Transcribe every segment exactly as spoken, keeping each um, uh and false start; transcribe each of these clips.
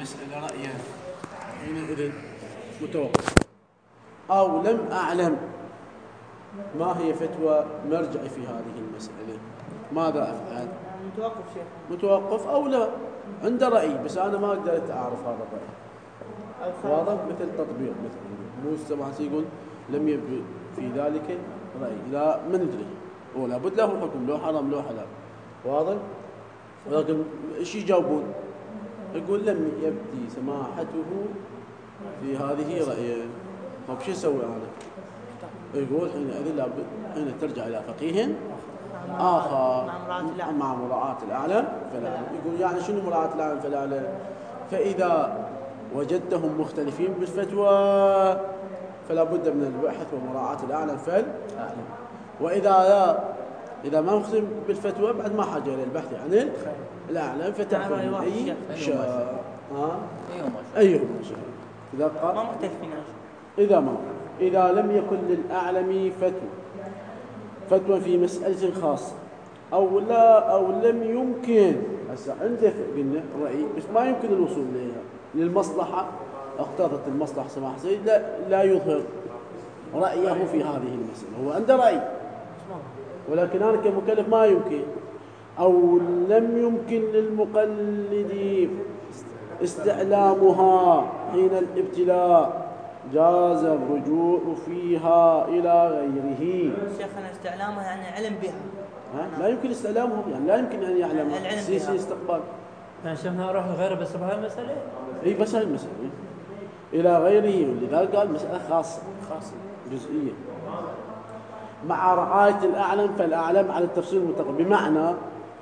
المسألة رأيا حينئذ متوقف، أو لم أعلم ما هي فتوى مرجعي في هذه المسألة، ماذا أفعل؟ متوقف شيخ. متوقف أو لا، عنده رأي بس أنا ما قدرت أعرف هذا الرأي. واضح؟ مثل تطبيق مثلا مو السماح يقول لم يبدو في ذلك رأي، لا ما ندري، هو لابد له حكم، لو حرام لو حلال. واضح؟ ولكن ايش يجاوبون؟ يقول لم يبدي سماحته في هذه رأيه. طيب شو اسوي انا؟ يقول حينئذ لابد حين ترجع الى فقيه اخر مع مراعاة الاعلم فالاعلم. يقول يعني شنو مراعاة الاعلم فالاعلم؟ فاذا وجدتهم مختلفين بالفتوى فلا بد من البحث ومراعاة الاعلم فالاعلم، واذا لا إذا ما مختلف بالفتوى بعد ما حاجة إلى البحث عن الأعلم فتأخذ من أي شاء. ها؟ أيهما شاء. إذا قال ما مختلفين. إذا ما إذا لم يكن للأعلم فتوى فتوى في مسألة خاصة أو لا أو لم يمكن هسه عنده قلنا رأي بس ما يمكن الوصول إليها للمصلحة، اقتضت المصلحة سماح سيد لا لا يظهر رأيه في هذه المسألة، هو عنده رأي ولكن أنا كمكلف ما يمكن، أو لم يمكن للمقلد استعلامها حين الابتلاء جاز الرجوع فيها إلى غيره. شيخنا استعلامها يعني علم بها. لا يمكن استعلامه، يعني لا يمكن أن يعلم سيسي استقبال. يعني شيخنا أروح لغيره بس بهاي المسألة؟ إيه بس هاي المسألة إلى غيره، ولذلك قال مسألة خاصة خاصة جزئية مع رعاية الأعلم فالأعلم على التفصيل المتقدم، بمعنى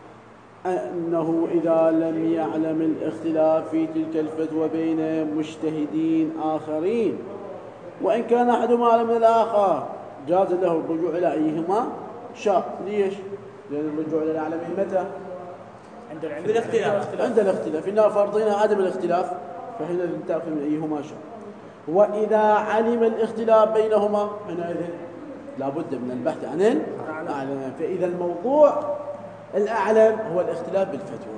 أنه إذا لم يعلم الاختلاف في تلك الفتوى بين مجتهدين آخرين وإن كان أحدهما أعلم من الآخر جاز له الرجوع إلى أيهما شاء. ليش؟ لأن الرجوع إلى الأعلم متى؟ عند الاختلاف. عند الاختلاف إنها فرضنا عدم الاختلاف فحينئذ تأخذ من أيهما شاء. وإذا علم الاختلاف بينهما حينئذ لا بد من البحث عن الأعلم. فإذا الموضوع الأعلم هو الاختلاف بالفتوى،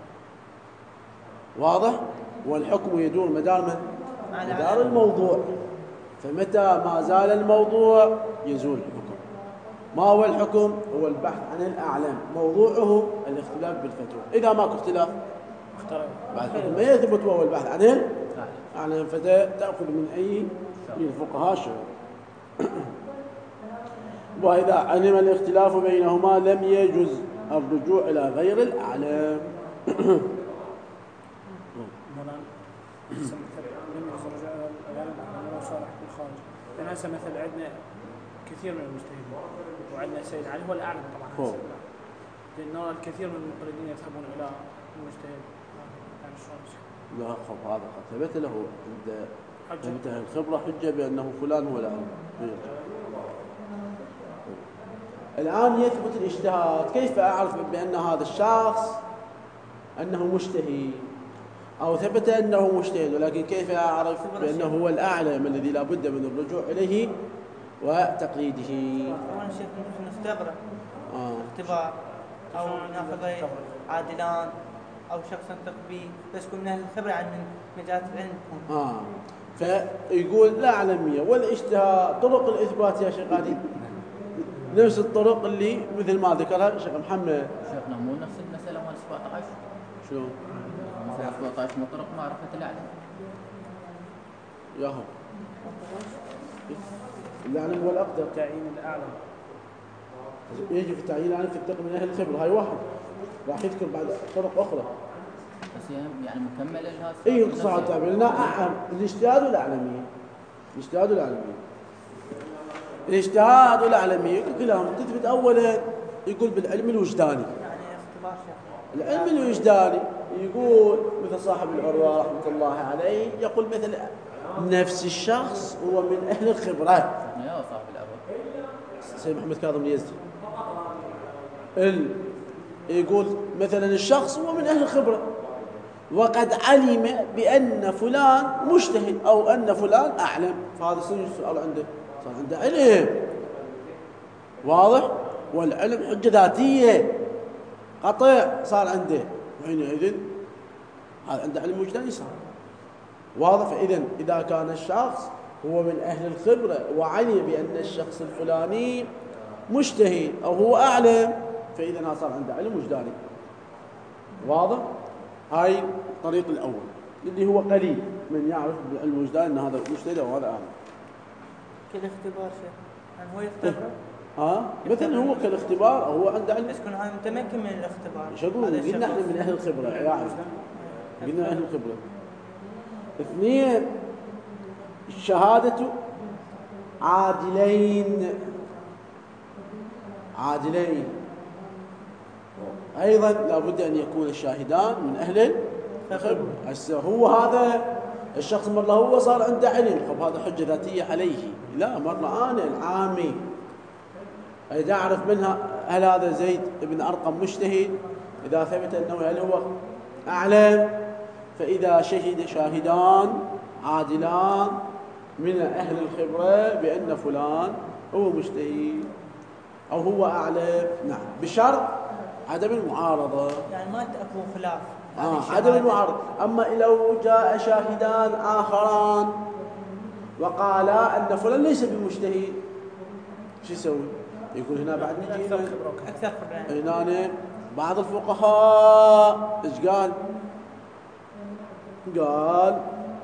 واضح؟ والحكم يدور مدار من؟ مدار الموضوع، فمتى ما زال الموضوع يزول الحكم. ما هو الحكم؟ هو البحث عن الأعلم، موضوعه الاختلاف بالفتوى. إذا ماكو اختلاف بعد ما يثبت وهو البحث عن الأعلم فتأخذ من أي من الفقهاء شيء. وإذا علم الاختلاف بينهما لم يجوز الرجوع إلى غير الأعلام. لأن هسه مثل عندنا كثير من المجتهدين وعندنا سيد علي هو الأعلم طبعا، لأن الكثير من المقلدين يذهبون إلى المجتهد. لا خب هذا ثبت له عند منتهى الخبرة حجة بأنه فلان هو الأعلم. الآن يثبت الاجتهاد، كيف أعرف بأن هذا الشخص أنه مجتهد؟ أو ثبت أنه مجتهد ولكن كيف أعرف بأنه هو الأعلم الذي لا بد من الرجوع إليه وتقليده؟ أولا شيخ نختبره آه. اختبار أو ناخذ عادلان أو شخصا تقبيه بس كنا من الخبرة عن مجال العلم. آه فيقول لا أعلمية والاجتهاد طرق الإثبات يا شيخ هذه نفس الطرق اللي مثل ما ذكرها شيخ محمد. شيخنا مو نفس المسألة مال سبعة عشر؟ شلون؟ مثلا سبعة عشر من طرق معرفة الأعلم. ياهو الأعلم هو الأقدر. تعيين الأعلم يجي في التعيين الأعلم في التقي من أهل الخبرة، هاي واحد راح يذكر بعد طرق أخرى. بس يعني مكملة لهذا. إيه صح تعمل لنا أهم الاجتهاد والأعلمية. الاجتهاد والأعلمية. الاجتهاد والأعلمية كلهم تثبت أولا يقول بالعلم الوجداني. العلم الوجداني يقول مثل صاحب العروة رحمة الله عليه يقول مثل نفس الشخص هو من أهل الخبرة. يا صاحب العروة سيد محمد كاظم اليزدي ال... يقول مثلا الشخص هو من أهل الخبرة وقد علم بأن فلان مجتهد أو أن فلان أعلم، فهذا السؤال عنده صار عنده علم واضح، والعلم حجة ذاتية قطع صار عنده، وحينئذ هذا عنده علم وجداني صار واضح؟ فإذا إذا كان الشخص هو من أهل الخبرة وعلم بأن الشخص الفلاني مجتهد أو هو أعلم، فإذا صار عنده علم وجداني. واضح؟ هاي الطريق الأول اللي هو قليل من يعرف بالعلم الوجداني أن هذا مجتهد أو هذا أعلم. كالاختبار شيء يعني هو يختبر ها مثلا هو كالاختبار أو هو عنده علم، بس يكون هذا متمكن من الاختبار. ايش اقول؟ قلنا احنا من اهل الخبره يعرف، قلنا اهل الخبره. اثنين، الشهاده عادلين، عادلين ايضا لابد ان يكون الشاهدان من اهل الخبره. هسه هو هذا الشخص مره هو صار عنده علم، طب هذا حجه ذاتيه عليه؟ لا، مره انا العامي إذا أعرف منها هل هذا زيد بن أرقم مجتهد، إذا ثبت أنه هل هو أعلم، فإذا شهد شاهدان عادلان من أهل الخبرة بأن فلان هو مجتهد أو هو أعلم، نعم، بشرط عدم المعارضة. يعني ما تأكو خلاف. آه عدم المعارضة. أما لو جاء شاهدان آخران وقالا أن فلان ليس بمجتهد، شو يسوي؟ يقول هنا بعد نجي أكثر خبرة أكثر خبرة. هنا بعض الفقهاء ايش قال؟ قال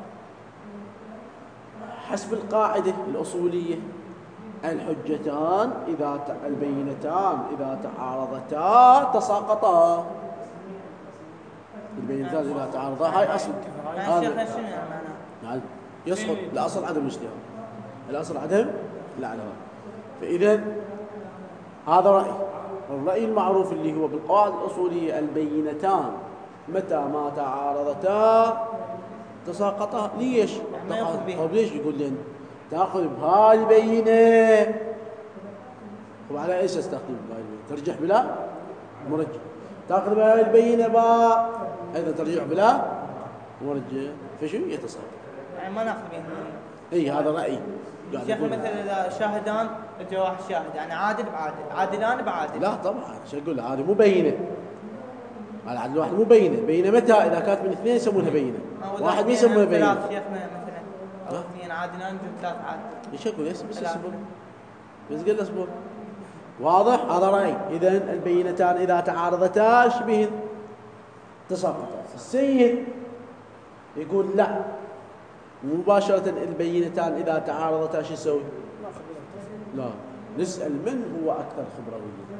حسب القاعدة الأصولية الحجتان إذا البينتان إذا تعارضتا تساقطا. البينتان إذا تعارضا هاي أصل. يعني شيخنا شنو معناه؟ يسقط الأصل عدم الاجتهاد، الأصل عدم العلم. فإذا هذا رأي. الرأي المعروف اللي هو بالقواعد الأصولية البينتان متى ما تعارضتا تساقطا. ليش؟ طيب ليش يقول لنا تأخذ بهاي البينة؟ وعلى ايش استخدم بهاي البينة؟ ترجح بلا مرجح. تأخذ بهاي البينة با أيضا ترجح بلا مرجح، فشو يتساقط؟ يعني ما ناخذ بين. اي هذا رأيي. شيخ مثلا إذا شاهدان اجى واحد شاهد يعني عادل بعادل، عادلان بعادل. لا طبعا، شو اقول هذه مو بينه. العدل الواحد مو بينه، بينه متى؟ اذا كانت من اثنين يسمونها بينه، واحد ما يسمونها بينه. ثلاث شيخنا مثلا او اثنين عادلان جو ثلاث عادل. ايش اقول؟ بس بس اصبر بس قل اصبر. واضح؟ هذا رأي. اذا البينتان اذا تعارضتا شبه تساقطا. السيد يقول لا، مباشرة البينتان إذا تعارضتا شو يسوي؟ لا، نسأل من هو أكثر خبروية.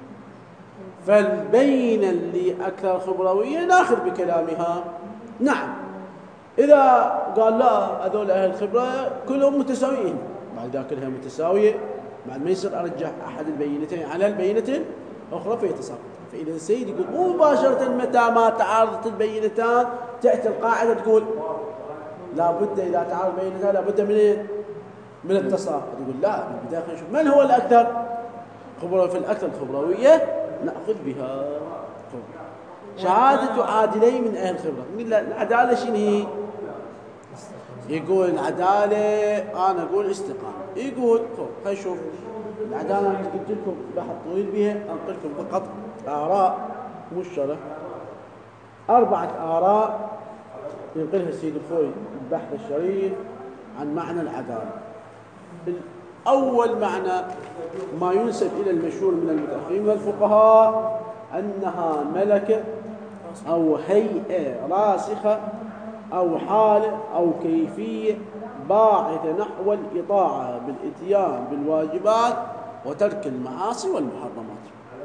فالبينة اللي أكثر خبروية ناخذ بكلامها. نعم، إذا قال لا هذول أهل الخبرة كلهم متساويين، بعد ذا كلها متساوية، بعد ما يصير أرجح أحد البينتين على البينة الأخرى فيتساقط. فإذا السيد يقول مباشرة متى ما تعارضت البينتان تأتي القاعدة تقول لا بد إذا تعارض بينتان لا بد من من التساقط. يقول لا، من البداية خلينا نشوف من هو الأكثر خبرة. في الأكثر خبروية نأخذ بها شهادة عادلين من أهل الخبرة. العدالة شنو هي؟ يقول العدالة أنا أقول استقامة. يقول خلينا نشوف العدالة. أنا قلت لكم بحث طويل بها، أنقل لكم فقط آراء مش شرح، أربعة آراء ينقلها السيد الخوي البحث الشريف عن معنى العدالة. الأول معنى ما ينسب إلى المشهور من المتأخرين من الفقهاء أنها ملكة أو هيئة راسخة أو حالة أو كيفية باعثة نحو الإطاعة بالإتيان بالواجبات وترك المعاصي والمحرمات.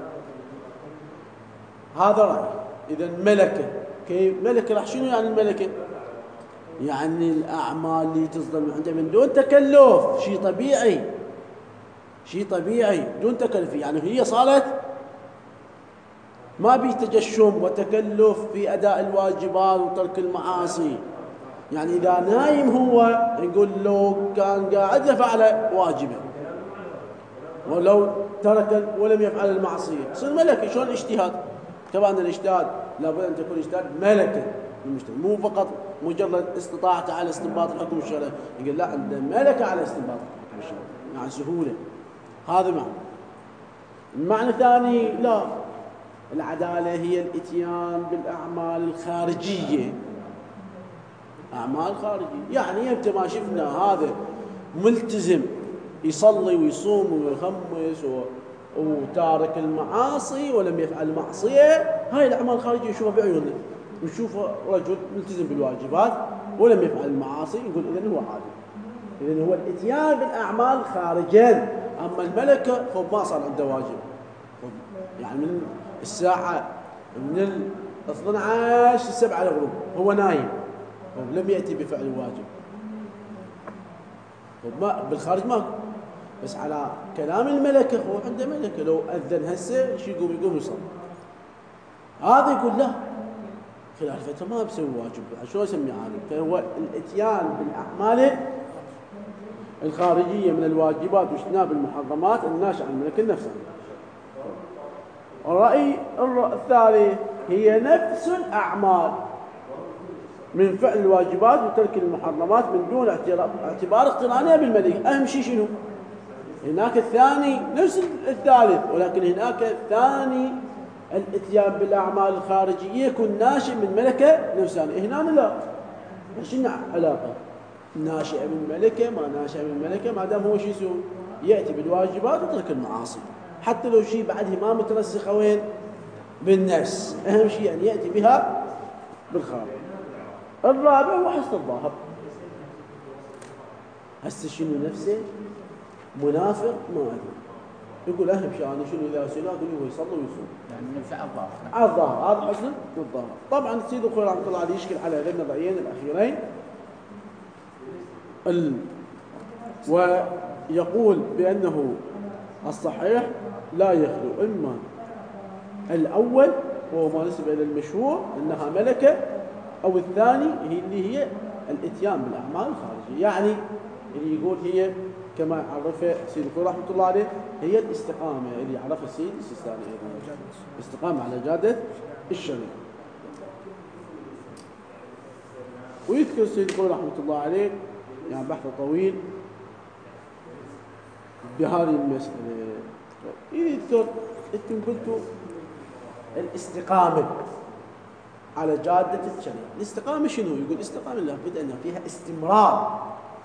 هذا رأي. إذا ملكة كيف ملكة؟ راح شنو يعني الملكة؟ يعني الأعمال اللي تصدر من عنده من دون تكلف، شيء طبيعي، شيء طبيعي دون تكلف. يعني هي صارت ما بي تجشم وتكلف في أداء الواجبات وترك المعاصي. يعني إذا نايم هو يقول لو كان قاعد لفعل واجبه، ولو ترك ولم يفعل المعصية صار ملكة. شلون الاجتهاد؟ طبعا الاجتهاد لابد أن تكون اجتهاد ملكة المجتهد، مو فقط مجرد استطاعته على استنباط الحكم الشرعي. يقول لا، عنده ملكة على استنباط الحكم الشرعي، يعني سهولة. هذا معنى. المعنى الثاني لا، العدالة هي الاتيان بالأعمال الخارجية أعمال خارجية. يعني أنت ما شفنا هذا ملتزم يصلي ويصوم ويخمس و... وتارك المعاصي ولم يفعل معصية، هاي الأعمال الخارجية يشوفها بعيوننا، نشوف رجل ملتزم بالواجبات ولم يفعل المعاصي، يقول إذن هو عادل، إذن هو الإتيان بالأعمال خارجين. أما الملكة هو ما صار عنده واجب، يعني من الساعة من الاثنى عشر السبعة الغروب هو نايم، هو لم يأتي بفعل الواجب، ما بالخارج ما. بس على كلام الملكة هو عنده ملكة، لو أذن هسه شو يقوم يقوم يصلي، هذا يقول لا خلال فترة ما بسوي واجب، شو يسمي عالم؟ فهو الاتيان بالأعمال الخارجية من الواجبات واجتناب المحرمات الناشئة عن الملكة نفسها. الرأي الثالث هي نفس الأعمال من فعل الواجبات وترك المحرمات من دون اعتبار اقترانها بالملك. أهم شيء شنو؟ هناك الثاني نفس الثالث، ولكن هناك الثاني الاتيان بالأعمال الخارجية يكون ناشئ من ملكة نفسها، هنا لا. شنو علاقة؟ ناشئ من ملكة ما ناشئ من ملكة، ما دام هو شو يسوي؟ يأتي بالواجبات وترك المعاصي، حتى لو شيء بعده ما مترسخة وين؟ بالنفس. أهم شيء يعني يأتي بها بالخارج. الرابع هو حسن الظاهر. هسه شنو نفسه؟ منافق ما أدري، يقول أهم شيء أنا شنو إذا سنة أقول هو يصلي ويصوم، يعني نمشي على الظاهر. على الظاهر، هذا حسن الظاهر. طبعا السيد الخوي رحمة الله عليه يشكل على هذين الرأيين الأخيرين ال... ويقول بأنه الصحيح لا يخلو إما الأول وهو ما نسب إلى المشهور أنها ملكة، أو الثاني هي اللي هي الاتيان بالأعمال الخارجية، يعني اللي يقول هي كما عرفه السيد الخوي رحمة الله عليه هي الاستقامة اللي عرفها السيد السيستاني أيضا، الاستقامة على جادة الشريعة. ويذكر السيد الخوي رحمة الله عليه يعني بحث طويل بهذه المسألة، يذكر انتم قلتوا الاستقامة على جادة الشريعة. الاستقامة شنو؟ يقول الاستقامة لابد أن فيها استمرار،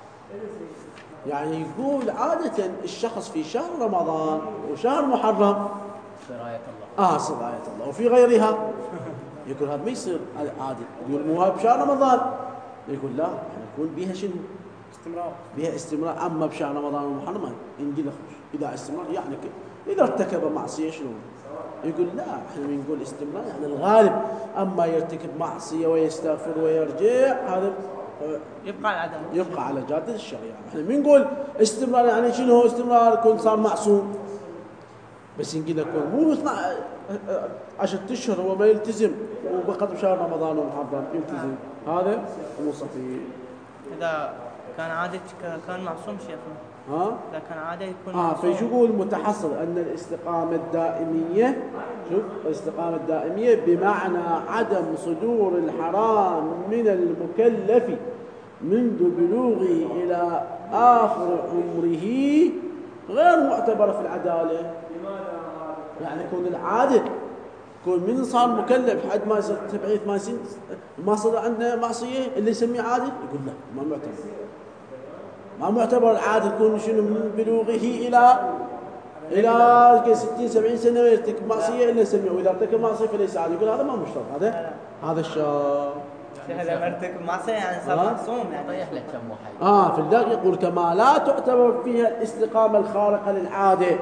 يعني يقول عادة الشخص في شهر رمضان وشهر محرم سراية الله آه سراية الله، وفي غيرها يقول هذا ما يصير عادي. يقول مو هذا بشهر رمضان، يقول لا احنا يكون بها شنو؟ استمرار، بها استمرار. أما بشهر رمضان ومحرم ينقلخ إذا استمرار، يعني إذا ارتكب معصية شنو؟ يقول لا احنا بنقول استمرار يعني الغالب. أما يرتكب معصية ويستغفر ويرجع هذا يبقى على العدم، يبقى على جادة الشريعة. احنا بنقول استمرار يعني شنو هو استمرار؟ يكون صار معصوم، بس ينقل يكون مو عشرة اشهر هو ما يلتزم وبقت بشهر رمضان ومحرم يلتزم، هذا مو صحيح. إذا كان عادة كان معصوم شيخنا، ها؟ إذا كان عادة يكون اه معصوم. فشو يقول متحصل أن الاستقامة الدائمية، شوف الاستقامة الدائمية بمعنى عدم صدور الحرام من المكلف منذ بلوغه إلى آخر عمره غير معتبرة في العدالة. يعني يكون العادة يكون من صار مكلف حد ما يصير سبعين ثمانين سنة ما صار عنده معصية اللي يسميه عادل، يقول لا ما معتبر، ما معتبر العادل. يكون شنو من بلوغه إلى إلى ستين سبعين سنة يرتكب معصية إلا يسميه، وإذا ارتكب معصية فليس عادل. يقول هذا ما مشترط، هذا هذا الشرط. هذا مرتكب معصية يعني صار معصوم، يعني طيح لك كم واحد. آه في الداخل يقول كما لا تعتبر فيها الاستقامة الخارقة للعادة.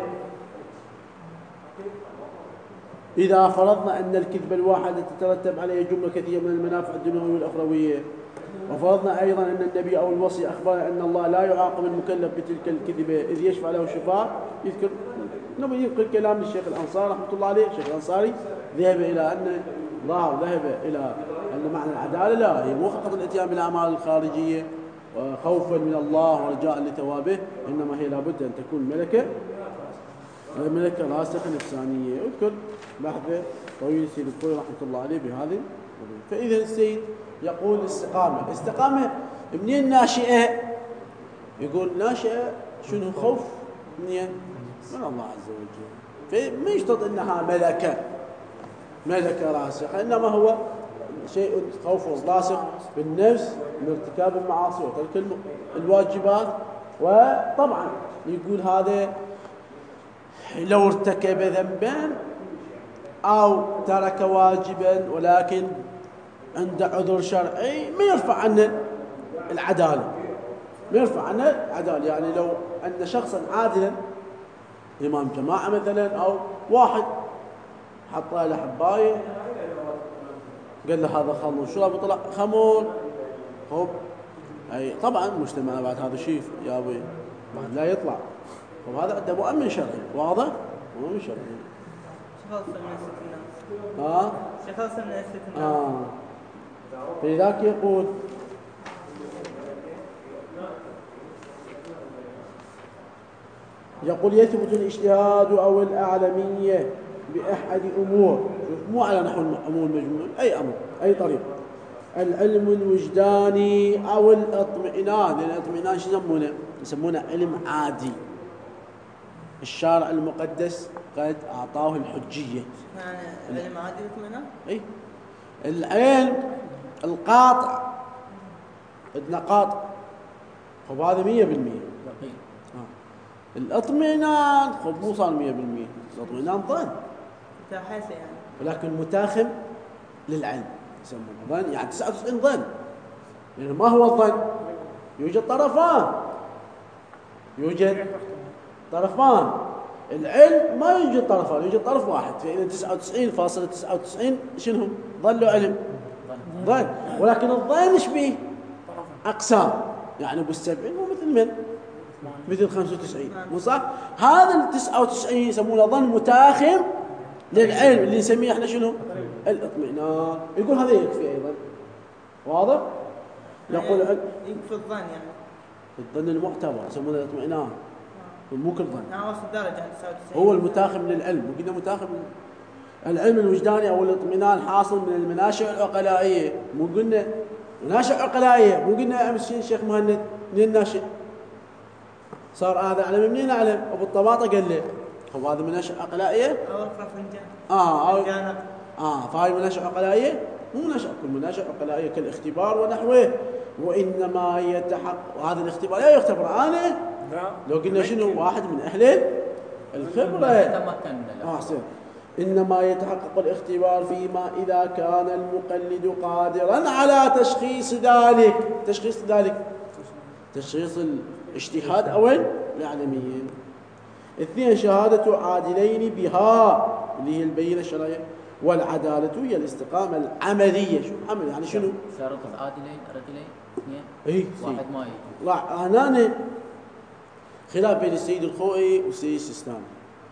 إذا فرضنا أن الكذبة الواحدة تترتب عليها جملة كثيرة من المنافع الدنيوية والأخروية، وفرضنا أيضا أن النبي أو الوصي أخبر أن الله لا يعاقب المكلف بتلك الكذبة إذ يشفع له الشفاء، يذكر نبي ينقل كلام للشيخ الأنصاري رحمة الله عليه. الشيخ الأنصاري ذهب إلى أن ظاهر ذهب إلى أن معنى العدالة لا هي مو فقط الاتيان بالأعمال الخارجية وخوفا من الله ورجاء لثوابه، إنما هي لابد أن تكون ملكة ملكة راسخة نفسانية. اذكر بحث طويل السيد الخوي رحمة الله عليه بهذه. فإذا السيد يقول الاستقامة، الاستقامة منين ناشئة؟ يقول ناشئة شنو؟ خوف منين؟ من الله عز وجل. فما يشترط انها ملكة ملكة راسخة، انما هو شيء خوف لاصق بالنفس من ارتكاب المعاصي وترك الواجبات. وطبعا يقول هذا لو ارتكب ذنبا أو ترك واجبا ولكن عند عذر شرعي ما يرفع عنه العدالة، ما يرفع عنه العدالة. يعني لو أن شخصا عادلا إمام جماعة مثلا أو واحد حط له حباية قال له هذا خمر، شو أبو طلع خمر هو أي طبعا مجتمعنا بعد هذا شيء يا أبوي بعد لا يطلع، وهذا عنده مؤمن شرعي واضح، مؤمن شرعي. شخص من الستينات. ها؟ شخص من الستينات. آه. فلذلك يقول يقول يثبت الاجتهاد أو الأعلمية بأحد أمور، مو على نحو أمور مجموع، أي أمر أي طريق. العلم الوجداني أو الاطمئنان، لأن الاطمئنان شو يسمونه؟ يسمونه علم عادي، الشارع المقدس قد أعطاه الحجية. يعني علم عادي الاطمئنان؟ أي العلم القاطع عندنا قاطع خب هذا مية بالمية. الاطمئنان خب مو صار مية بالمية، الاطمئنان ظن متاحسة يعني، ولكن متاخم للعلم يسمونه ظن، يعني تسعة وتسعين ظن. يعني ما هو الظن؟ يوجد طرفان، يوجد طرفان. العلم ما يوجد طرفان، يوجد طرف واحد، فإذا تسعة وتسعين فاصلة تسعة وتسعين شنو هم؟ ظلوا علم ظن. ولكن الظن ايش بيه؟ أقسام، يعني أبو السبعين مو مثل من؟ مثل خمسة وتسعين، مو صح؟ هذا ال تسعة وتسعين يسمونه ظن متاخم للعلم اللي نسميه احنا شنو؟ الاطمئنان. يقول هذا يكفي أيضا، واضح؟ يقول يكفي الظن يعني الظن المعتبر يسمونه الاطمئنان، مو كل ظن. يعني وصل درجة عند تسعة وتسعين هو المتاخم للعلم، وقلنا متاخم العلم الوجداني او الاطمئنان حاصل من المناشئ العقلائيه، مو قلنا مناشئ عقلائيه، مو قلنا امس الشيخ مهند من الناشئ صار هذا اعلم منين اعلم؟ ابو الطباطه قال له هو هذا مناشئ عقلائيه؟ او اقرا فنجان اه أو فنجان اه فهاي مناشئ عقلائيه؟ مو مناشئ، كل مناشئ عقلائيه كالاختبار ونحوه، وانما يتحقق. وهذا الاختبار لا يختبر انا لو قلنا شنو واحد من اهل الخبره اه سير. إنما يتحقق الاختبار فيما إذا كان المقلد قادرا على تشخيص ذلك. تشخيص ذلك تشخيص الاجتهاد أو العلميين. اثنين شهادة عادلين بها اللي هي البينة الشرعية، والعدالة هي الاستقامة العملية. شو عمل يعني شنو؟ شرط عادلين رجلين اثنين اي واحد ما يجي. لا هنا خلاف بين السيد الخوئي والسيد السيستاني.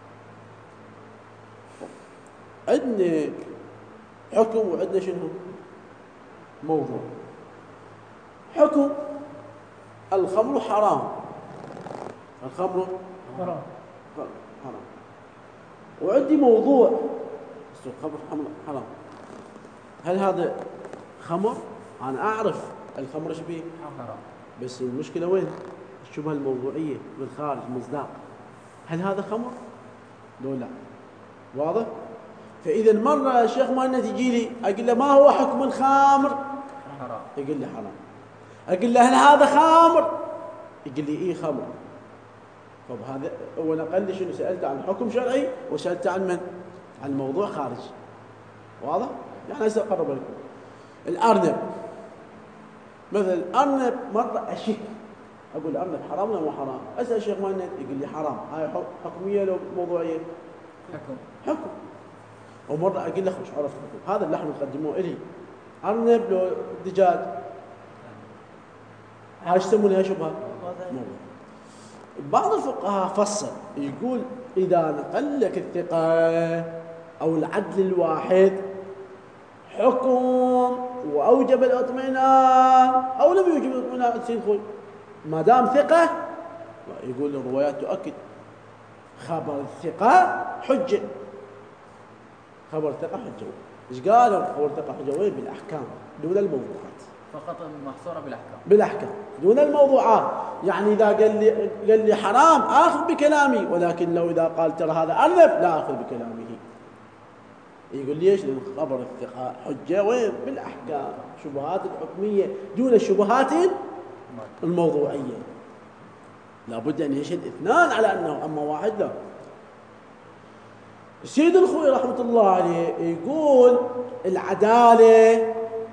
عندنا حكم وعندنا شنو؟ موضوع. حكم الخمر حرام، الخمر حرام حرام. وعندي موضوع الخمر حرام. هل هذا خمر؟ أنا أعرف الخمر ايش بيه؟ حرام. بس المشكلة وين؟ الشبهة الموضوعية بالخارج مصداق. هل هذا خمر؟ لو لا. واضح؟ فإذا مرة الشيخ مهند يجي لي أقول له ما هو حكم الخمر؟ حرام. يقول لي حرام. أقول له هل هذا خمر؟ يقول لي إيه خمر. طب هذا هو نقل لي شنو؟ سألته عن حكم شرعي وسألته عن من؟ عن موضوع خارج. واضح؟ يعني هسه أقرب لكم. الأرنب مثلا، الأرنب مرة أشك أقول الأرنب حرام ولا مو حرام؟ أسأل الشيخ مهند يقول لي حرام. هاي حكمية لو موضوعية؟ حكم. حكم. ومرة أقول له مش عرفت حكم هذا اللحم يقدموه إلي أرنب لو دجاج، هاي ايش يسمونها شبهة؟ بعض الفقهاء فصل يقول إذا نقل لك الثقة أو العدل الواحد حكم وأوجب الاطمئنان أو لم يوجب الاطمئنان سيد خوي، ما دام ثقة يقول الروايات تؤكد خبر الثقة حجة. خبر ثقة حجة. ايش قالوا خبر ثقة حجة؟ وين؟ بالأحكام دون الموضوعات. فقط محصورة بالأحكام. بالأحكام دون الموضوعات. يعني إذا قال لي قال لي حرام آخذ بكلامي، ولكن لو إذا قال ترى هذا أرنب لا آخذ بكلامه. يقول ليش؟ لأن خبر الثقة حجة وين؟ بالأحكام، شبهات الحكمية دون الشبهات الموضوعية. لابد أن يشهد اثنان على أنه، أما واحد لا. السيد الخوئي رحمة الله عليه يقول العدالة،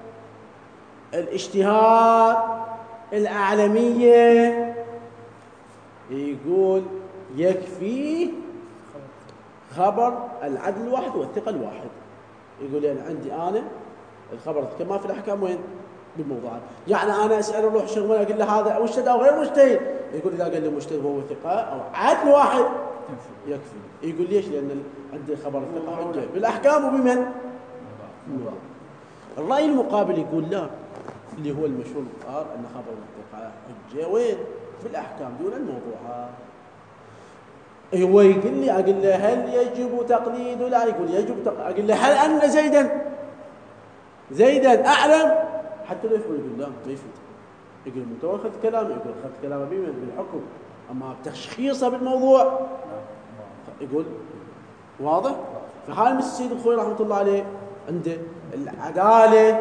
الاجتهاد، الأعلمية، يقول يكفي خبر العدل الواحد والثقة الواحد. يقول يعني عندي أنا الخبر كما في الأحكام وين؟ بالموضوعات. يعني أنا أسأل أروح شغل أقول له هذا مجتهد أو غير مجتهد، يقول إذا قال لي مجتهد وهو ثقة أو عدل واحد يكفي. يقول ليش؟ لأن عندي خبر الثقة حجة بالأحكام وبمن؟ الرأي المقابل يقول لا، اللي هو المشهور قال أن خبر الثقة حجة وين؟ بالأحكام دون الموضوعات. هو يقول لي، أقول له هل يجب تقليد؟ لا، يقول يجب تقليد. أقول له هل أن زيدا زيدا أعلم؟ حتى لو يفهم يقول لا ما يفهم. يقول أنت أخذت كلامه، يقول أخذت كلامه بمن؟ بالحكم، أما بتشخيصه بالموضوع يقول واضح. فحال مثل السيد الخوئي رحمة الله عليه عنده العدالة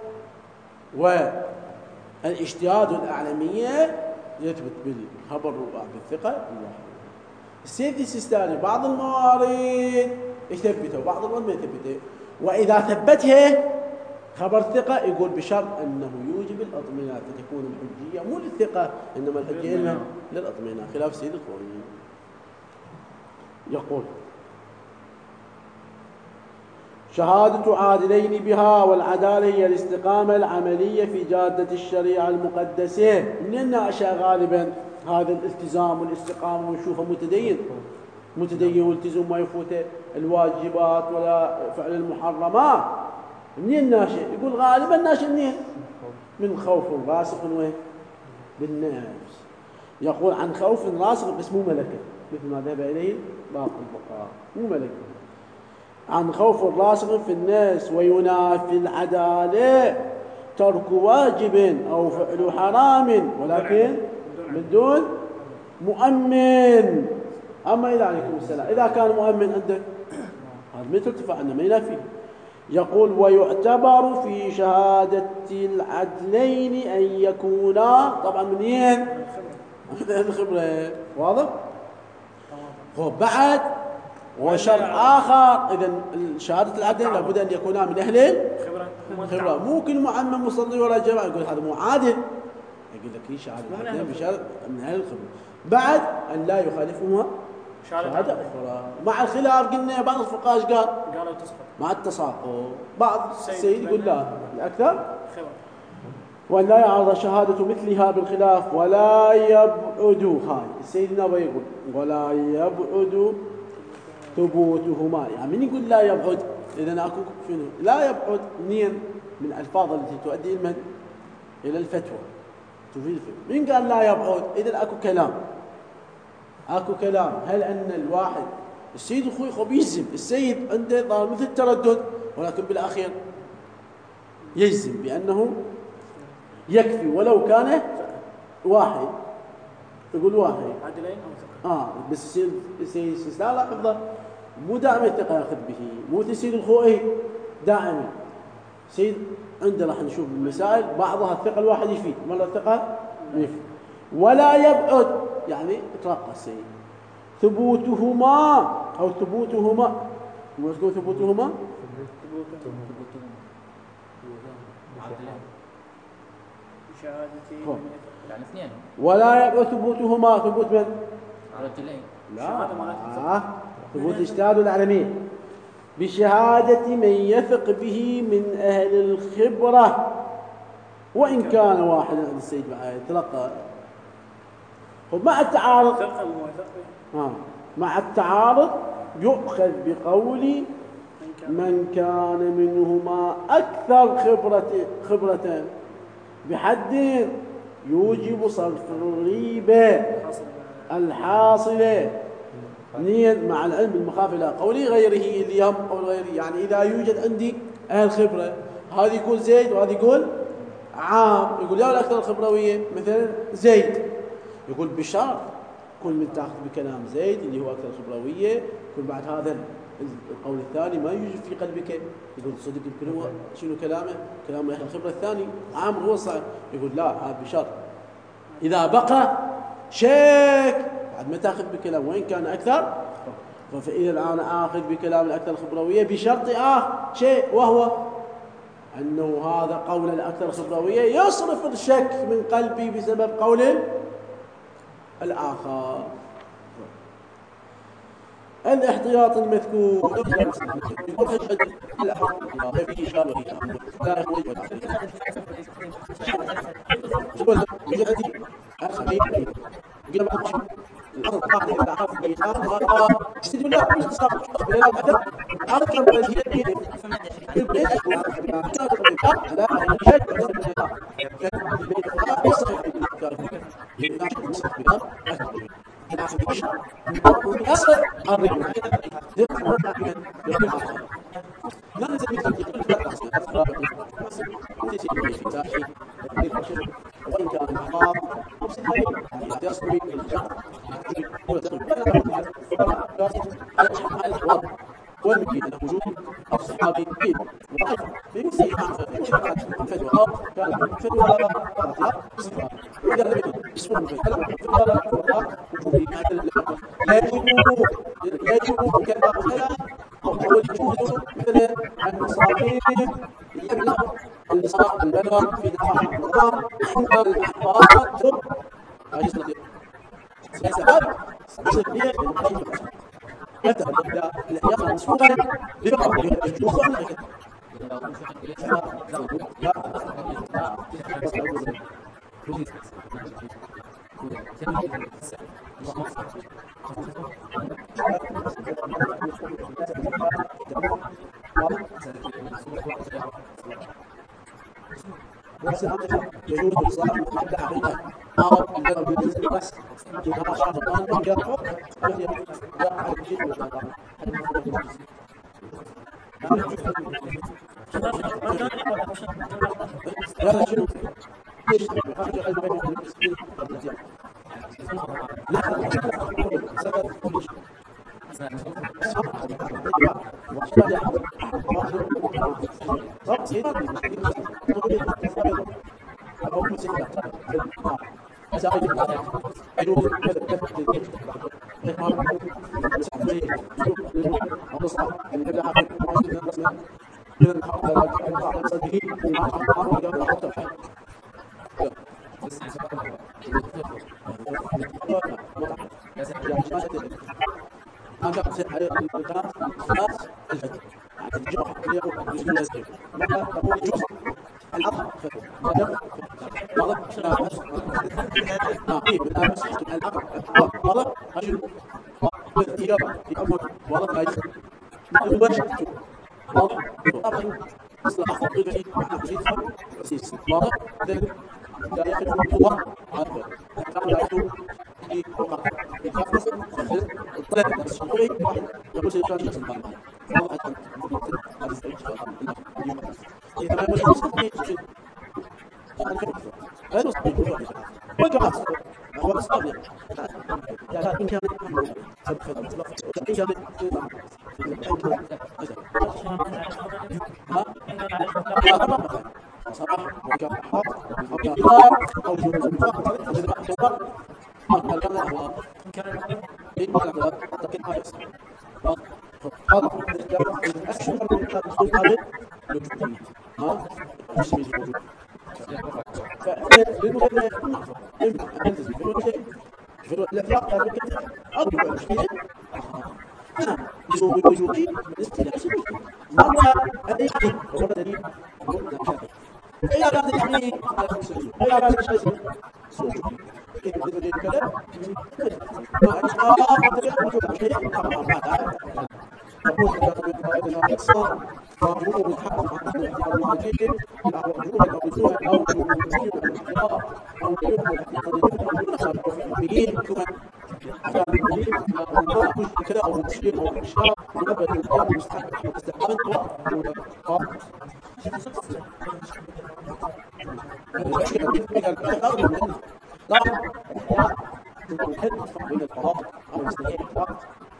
والاجتهاد والأعلمية يثبت بالخبر بالثقة الواحد. السيد السيستاني بعض الموارد يثبته وبعض الموارد ما يثبته، وإذا ثبتها خبر ثقة يقول بشرط أنه يوجب الأطمئنان، فتكون الحجية مو للثقة إنما الحجية للأطمئنان، خلاف السيد الخوئي. يقول شهادة عادلين بها، والعدالة هي الاستقامة العملية في جادة الشريعة المقدسة. من أشياء غالبا هذا الالتزام والاستقامة ونشوفه متدين متدين والتزم ما يفوته الواجبات ولا فعل المحرمات. منين ناشئ؟ يقول غالبا ناشئ منين؟ من خوف راسخ وين؟ بالنفس. يقول عن خوف راسخ بس مو ملكة، مثل ما ذهب إليه باقي الفقهاء، مو ملكة. عن خوف راسخ في الناس، وينافي العدالة ترك واجب أو فعل حرام ولكن من دون مؤمن. أما إذا عليكم السلام إذا كان مؤمن عندك هذا ما ترتفع عنه ما ينافي. يقول ويعتبر في شهادة العدلين أن يكونا طبعا منين؟ من الخبرة. واضح؟ هو بعد وشرط آخر، إذا شهادة العدلين لابد أن يكونا من أهل الخبرة. مو كل معمم مصلي ولا جماعة يقول هذا مو عادل، يقول لك هي شهادة العدلين بشرط من أهل الخبرة. بعد أن لا يخالفهما شهادة أخرى. مع الخلاف قلنا بعض الفقهاء ايش قال؟ قالوا تسقط مع التساقط. بعض السيد يقول لا الأكثر وأن لا يعرض شهادة مثلها بالخلاف ولا يبعد. هاي السيد النبي يقول ولا يبعد ثبوتهما. يعني من يقول لا يبعد؟ إذا أكو شنو؟ لا يبعد منين؟ من الألفاظ التي تؤدي من؟ إلى الفتوى، تفيد الفتوى. من قال لا يبعد؟ إذا أكو كلام اكو كلام. هل ان الواحد السيد الخوئي خب يجزم، السيد عنده ظاهر مثل التردد ولكن بالاخير يجزم بانه يكفي ولو كان واحد. يقول واحد عدلين او اه بس السيد السيد لا لا حفظه مو دائما الثقه ياخذ به، مو السيد الخوئي دائما. سيد عنده راح نشوف بالمسائل بعضها الثقه الواحد يفيد، مره الثقه يفيد. ولا يبعد يعني ترقى السيد. ثبوتهما أو ثبوتهما ما تقول ثبوتهما؟ شهادتي يعني اثنين. ولا يبعد ثبوتهما ثبوت من؟ رجلين. لا آه. ثبوت الاجتهاد والعلمية بشهادة من يثق به من أهل الخبرة وإن كان واحدا عند السيد بعد تلقى. ومع التعارض آه. مع التعارض يؤخذ بقول من كان منهما أكثر خبرة خبرة بحد يوجب صرف الريبة الحاصلة نيا مع العلم المخاف إلى قول غيره اللي هم قول غيره. يعني إذا يوجد عندي أهل خبرة هذا يقول زيد وهذا يقول عام، يقول يا الأكثر الخبروية مثلا زيد، يقول بشرط كل من تأخذ بكلام زيد اللي هو أكثر خبروية، كل بعد هذا القول الثاني ما يوجد في قلبك، يقول صدق يمكن هو شنو كلامه؟ كلام أهل الخبرة الثاني عام هو صعب، يقول لا هذا بشرط إذا بقى شك بعد ما تأخذ بكلام وإن كان أكثر، فإذا الآن آخذ بكلام الأكثر خبروية بشرط آه شيء، وهو أنه هذا قول الأكثر خبروية يصرف الشك من قلبي بسبب قول الآخر. الاحتياط المذكور والمكين أن وجود الصحابي فيه في مسيح فتوى كان فتوى وإذا لم يكن اسمه فتوى وجود يجب يجب كما قال أو يجوز مثل المصابيح يمنع الإصابة البلوى في دفاع النظام عند الأحباط أجل سياسات سياسية حتى بدأ الإحياء مسفوقا لبقى يجوز أن يكون بس هذا يجوز الصلاة قبل حقيقة أو الجرب بالنسبة بس إذا شاف الآن وجربه هذا لا أحد يجيب ولا لا شنو ليش خارج البيت المسكين لا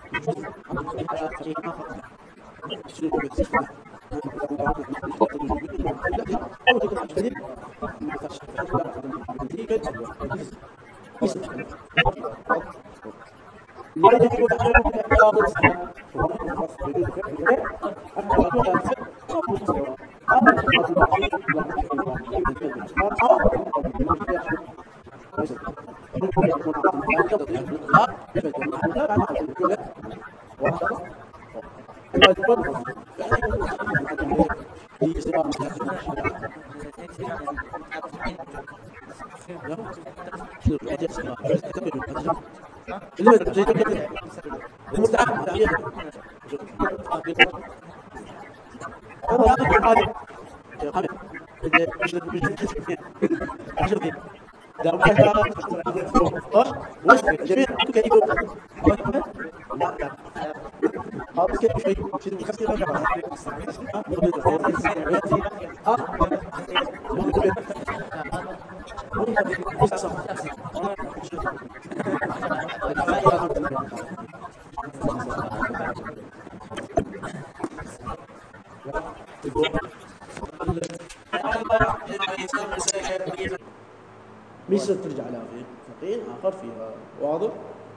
مش ترجع لها في فقيه آخر فيها. واضح؟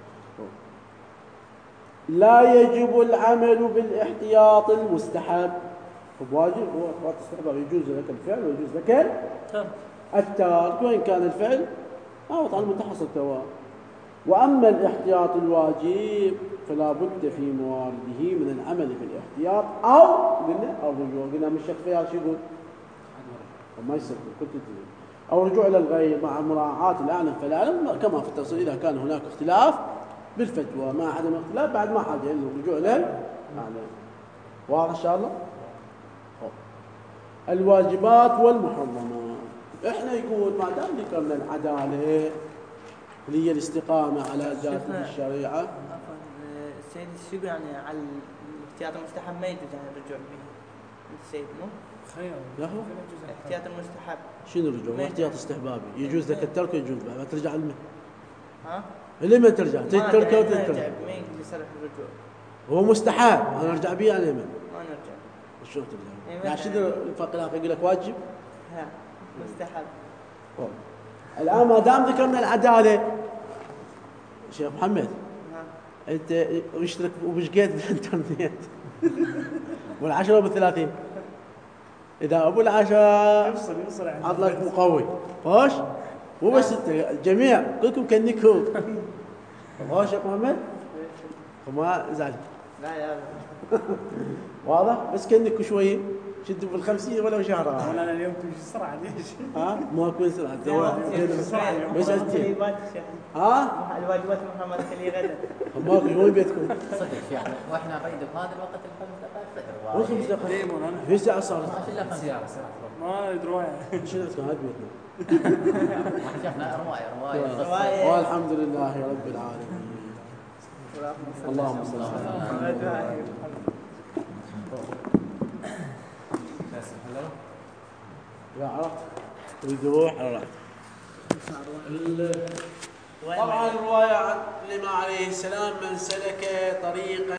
لا يجب العمل بالاحتياط المستحب. واجب هو احتياط استحباب، يجوز لك الفعل ويجوز لك الترك وإن كان الفعل أو طبعا متحصل سواء. وأما الاحتياط الواجب فلا بد في موارده من العمل بالاحتياط أو قلنا أو رجوع، قلنا من الشك فيها شو يقول؟ ما يصير كنت تقول أو رجوع إلى الغير مع مراعاة الأعلم فالأعلم كما في التفصيل إذا كان هناك اختلاف بالفتوى مع عدم الاختلاف بعد ما حاجة إلى الرجوع إلى الأعلم. واضح إن شاء الله؟ الواجبات والمحرمات. إحنا يقول ما دام ذكرنا العدالة اللي هي الاستقامة على ذات الشريعة. عفوا السيد الشيخ يعني على الاحتياط المستحب ما يجوز يعني الرجوع به السيد مو؟ خير. لا هو الاحتياط المستحب. شنو الرجوع؟ احتياط استحبابي يجوز لك الترك ويجوز بعد ما ترجع لمن؟ ها؟ اللي ما ترجع تتركه وتترك. ما يقدر يصرح الرجوع. هو مستحب أنا أرجع به أنا من؟ ما نرجع. شلون ترجع؟ إيه يعني شنو الفرق الآخر يقول لك واجب؟ ها مستحب. أوه. الآن ما دام ذكرنا العدالة شيخ محمد ها. أنت واشترك وبشقيت بالإنترنت والعشرة وبالثلاثين إذا أبو العشرة يفصل يفصل عن عضلك مقوي خوش مو بس أنت الجميع كلكم كنكم خوش يا محمد وما زعل لا يا واضح بس كنك شوي شدوا في الخمسين ولا شهر انا اليوم تمشي بسرعه ليش؟ ها ما اكون سرعه بسرعة بس أنت ها الواجبات محمد خليه غدا. ماكو وين بيتكم؟ صدق يعني واحنا نريد بهذا الوقت الخمس دقائق وش صدق خمس دقائق؟ ديمون انا في ساعة صارت ما الا خمس دقائق ما ادري روايه شنو كان هذا بيتنا ما شفنا روايه روايه رواية. والحمد لله رب العالمين. اللهم صل على محمد. يا عرفت وضوح عرفت. طبعا الرواية عن الإمام عليه السلام من سلك طريقا